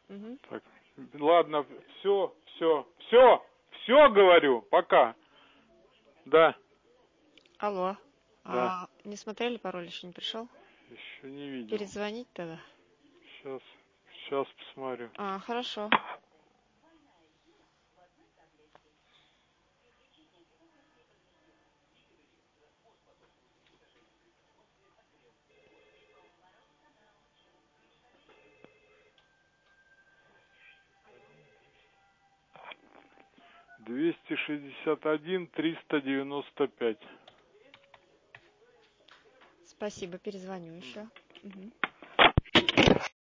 Угу. Так, ладно, все, говорю, пока. Да. Алло. Да. Не смотрели пароль, еще не пришел? Еще не видел. Перезвонить тогда? Сейчас посмотрю. Хорошо. $261-395. Спасибо, перезвоню еще. Угу.